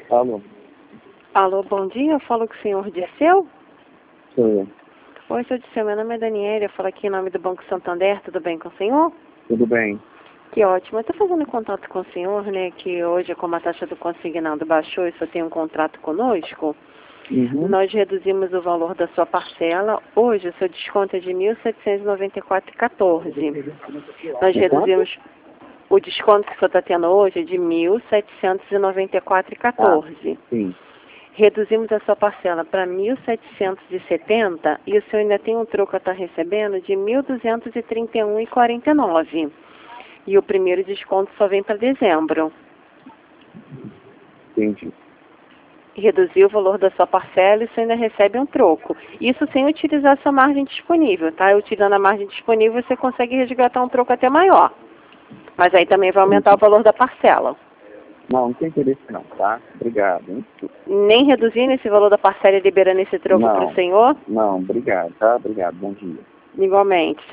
Alô? Alô, bom dia. Eu falo com o senhor Dirceu. Sou eu. Oi, senhor Dirceu. Meu nome é Daniela. Eu falo aqui em nome do Banco Santander. Tudo bem com o senhor? Tudo bem? Que ótimo. Eu estou fazendo contato com o senhor, né? Que hoje, como a taxa do consignado baixou e só tem um contrato conosco, nós reduzimos o valor da sua parcela. Hoje, o seu desconto é de R$ 1.794,14. Nós reduzimos... O desconto que o senhor está tendo hoje é de R$ 1.794,14. Sim. Reduzimos a sua parcela para 1.770 e o senhor ainda tem um troco a estar recebendo de 1.231,49. E o primeiro desconto só vem para dezembro. Entendi. Reduziu o valor da sua parcela e o senhor ainda recebe um troco. Isso sem utilizar a sua margem disponível, tá? Utilizando a margem disponível, você consegue resgatar um troco até maior. Mas aí também vai aumentar o valor da parcela. Não tem interesse não, tá? Obrigado, hein? Nem reduzindo esse valor da parcela e liberando esse troco para o senhor? Não, obrigado, tá? Obrigado, bom dia. Igualmente.